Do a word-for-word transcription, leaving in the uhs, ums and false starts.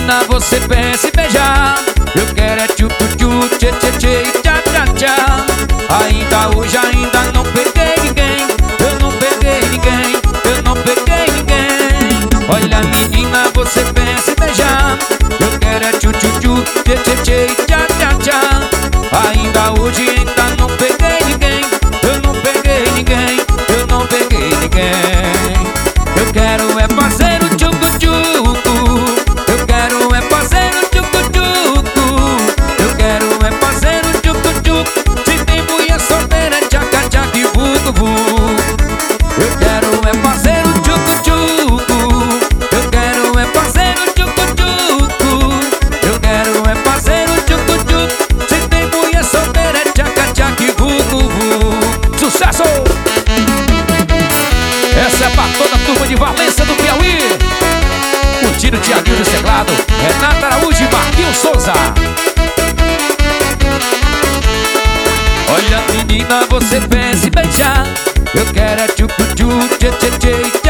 menina, você pensa em beijar. Eu quero é tchu-tchu-tchu, tchê-tchê-tchê, tchá-tchá-tchá. Ainda hoje, ainda não peguei ninguém. Eu não peguei ninguém, eu não peguei ninguém. Olha menina, você pensa em beijar. Eu quero é tchu-tchu-tchu, tchê-tchê-tchê, tchá-tchá-tchá. Ainda hoje, ainda não peguei ninguém. Eu não peguei ninguém, eu não peguei ninguém. Eu quero é fazer o tchucu-tchucu. Eu quero é fazer o tchucu-tchucu. Eu quero é fazer o tchucu-tchucu. Se tem mulher solteira, tchaca-tchaca e vucu-vucu. Eu quero é fazer o tchucu-tchucu. Eu quero é fazer o tchucu-tchucu. Eu quero é fazer o tchucu-tchucu. Se tem mulher solteira, tchaca-tchaca e vucu-vucu. Sucesso! Essa é pra toda a turma de Valença do Piauí. O tiro Tiaguinho do teclado, Renata Araújo e Marquinhos Souza. Olha menina, você pensa em beijar. Eu quero é tchu-tchu-tchu, tchê-tchê-tchê,